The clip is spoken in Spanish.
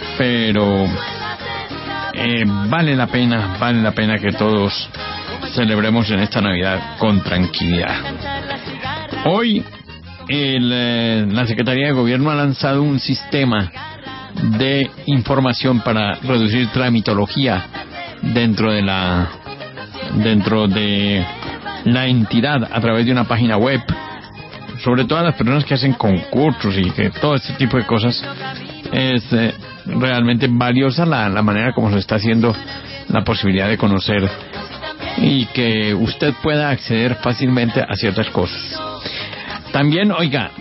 pero vale la pena que todos celebremos en esta Navidad con tranquilidad. Hoy la Secretaría de Gobierno ha lanzado un sistema de información para reducir tramitología dentro de la entidad a través de una página web, sobre todo a las personas que hacen concursos y que todo este tipo de cosas. Es realmente valiosa la manera como se está haciendo, la posibilidad de conocer y que usted pueda acceder fácilmente a ciertas cosas. También, oiga,